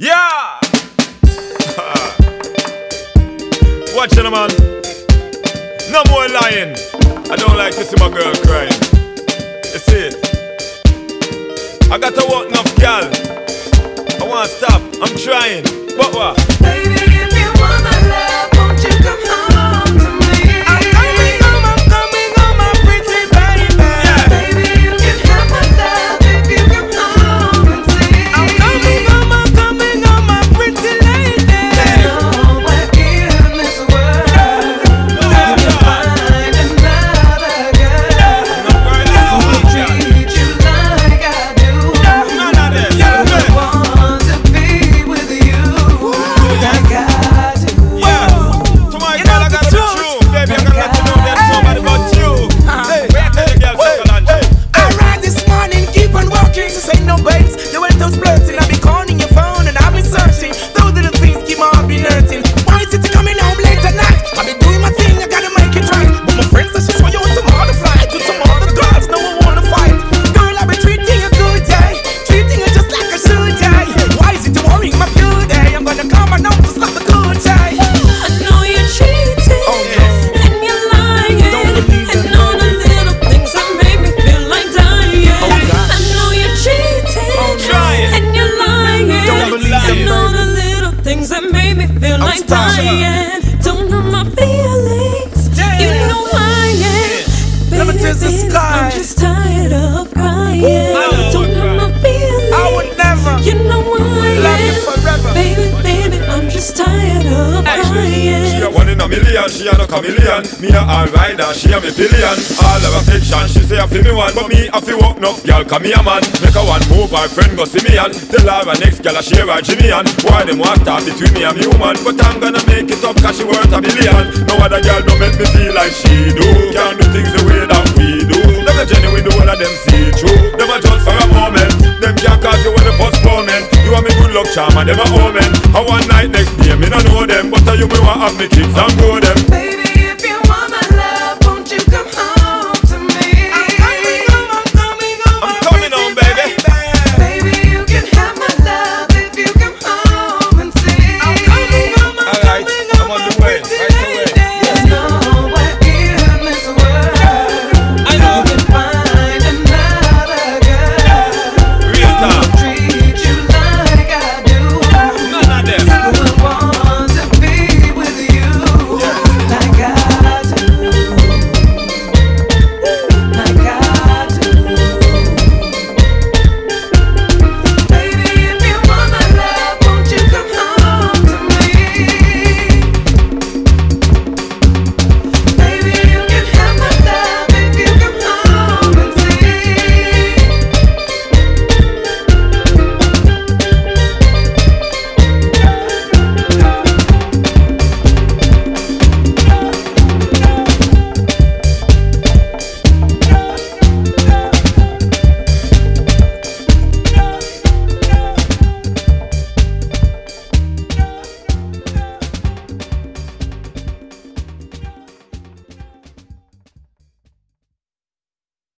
Yeah! Watch it, man. No more lying. I don't like to see my girl crying. You see it? I got to walk enough, gal. I want to stop. I'm trying. But what? Baby, if you want my love, won't you come home to me? I'm coming home, my pretty baby. Yeah. Baby, you can have my love if you come home and see. I'm coming home, my pretty lady. There's nowhere in this world you can find another girl who will treat you like I do. I want to be with you like I do. To my girl, I gotta be true. Baby, I gotta let you know there's somebody but you. Where can the girl say Solange? I rise this morning, keep on walking, just ain't no babes. You went out flirting, I've been calling your phone and I've been searching. Those little things keep my heart been hurting. Why is it you coming home late at night? I've been doing my thing, I gotta make it right. But my friends say she saw you with some other flight, with some other girls, no one wanna fight. Girl, I've been treating you good, yeah. Treating you just like I should, yeah. Why is it you worrying my good day? I'm gonna call my nose to slap the good, yeah. I know you're cheating, and you're lying, and all the little things that make me feel like dying. I know you're cheating, and you're lying, and all the little things that make me feel like dying. Don't hurt my feelings, you know I am. Let me taste the Baby, sky. I'm just tired of crying. Ooh. Don't hurt my feelings, I would never you know I love you am. forever. Baby, I'm just tired of crying. She a one in a million, she a no chameleon. Me a all rider, she a me billion. All of a fiction, she say I feel me one, but me I feel walk enough, girl, come me a man. Make her one move, her friend go see me and tell her her next girl a share her Jimmy and why them want start between me and me woman. But I'm gonna make it up cause she worth a billion. No other girl don't make me feel like she do. Can't do things the way that we do. Them a genuine, the whole of them see through. Them a just for a moment. Them can't cause you with a postponement. You are me good luck charm and them a omen. A one night next day, me no know them, but you me want have me kicks and grow them.